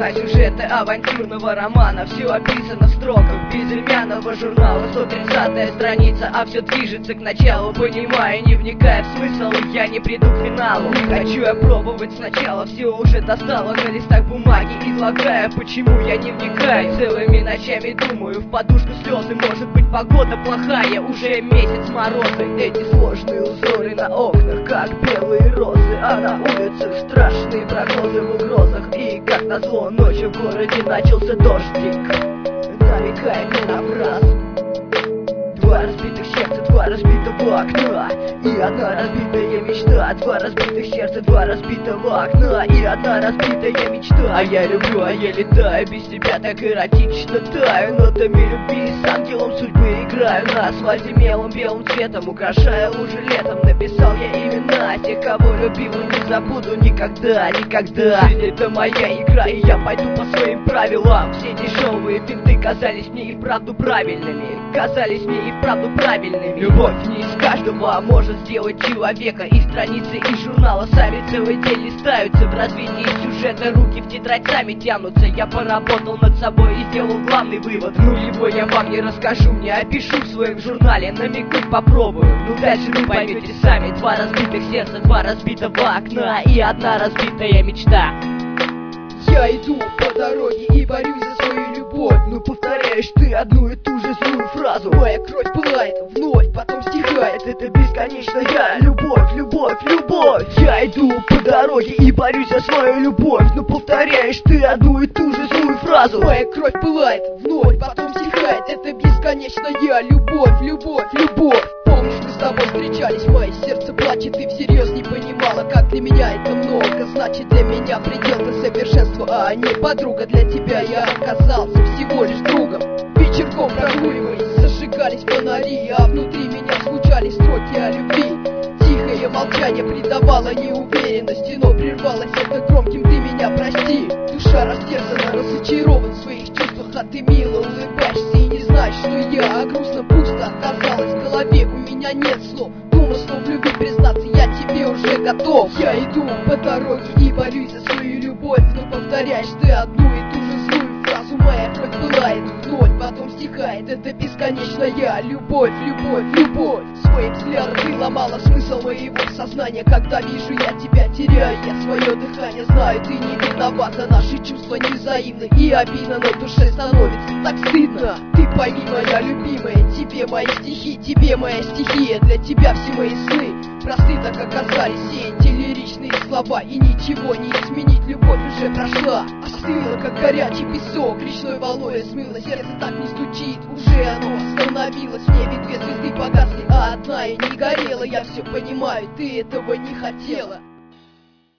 на сюжеты авантюрного романа. Все описано в строках безымянного журнала. 130-я страница, а все движется к началу. Понимая, не вникая в смысл, я не приду к финалу. Не хочу я пробовать сначала, все уже достало на листах бумаги, излагая, почему я не вникаю. Целыми ночами думаю, в подушку слезы. Может быть, погода плохая, уже месяц морозы. Эти сложные узоры на окнах, как белые розы, а на улицах страшные прогнозы в угрозах. И как назло, ночью в городе начался дождик, намекает мне на фразу: два разбитых сердца, два разбитого окна и одна разбитая мечта. Два разбитых сердца, два разбитого окна и одна разбитая мечта. А я люблю, а я летаю, без тебя так эротично таю. Нотами любви с ангелом судьбы играю. На асфальте мелом белым цветом, украшая лужи летом. Написал я имена тех, кого любил, и не забуду никогда, никогда. Жизнь это моя игра, и я пойду по своим правилам. Все дешевые финты казались мне и вправду правильными, казались мне и вправду правильными. Любовь не из каждого может сделать человека, и страницы из журнала сами целый день листаются. В развитии сюжета руки в тетрадь сами тянутся. Я поработал над собой и сделал главный вывод: ну его я вам не расскажу, не опишу в своем журнале, намекнуть попробую. Ну дальше вы поймете сами. Два разбитых сердца, два разбитого окна и одна разбитая мечта. Я иду по дороге и борюсь за свою любовь, но повторяешь ты одну и ту же злую фразу. Моя кровь пылает вновь, потом стихает. Это бесконечная любовь, любовь, любовь. Я иду по дороге и борюсь за свою любовь, но повторяешь ты одну и ту же злую фразу. Моя кровь пылает вновь, потом стихает. Это бесконечная любовь, любовь, любовь. Помнишь, мы с тобой встречались, мое сердце плачет. Ты всерьез не понимала, как для меня это много значит. Для меня предел до совершенства, а не подруга. Для тебя я оказался всего лишь другом. Вечерком прогуливаясь, зажигались фонари, а внутри меня звучали строки о любви. Тихое молчание придавало неуверенности, но прервалось это громким: ты меня прости. Душа растерзана, разочарован в своих чувствах, а ты мило улыбаешься и не знаешь, что я. А грустно, пусто оказалось в голове, у меня нет слов. Думал, что в любви признаться я тебе уже готов. Я иду по дороге и борюсь за свою любовь, но повторяешь ты одну и ту же злую фразу. Моя кровь пылает вновь, потом стихает. Это бесконечная любовь, любовь, любовь. Своим взглядом ты ломала смысл моего сознания. Когда вижу я тебя, теряю я свое дыхание. Знаю, ты не виновата, наши чувства не взаимны, и обидно на душе становится так стыдно. Ты пойми, моя любимая, тебе мои стихи, тебе моя стихия. Для тебя все мои сны просты так оказались, все эти лиричные слова. И ничего не изменить, любовь уже прошла. Остыла, как горячий песок, речной волной смыло. Сердце так не стучит, уже оно остановилось. В небе две звезды погасли, а одна и не горела. Я все понимаю, ты этого не хотела.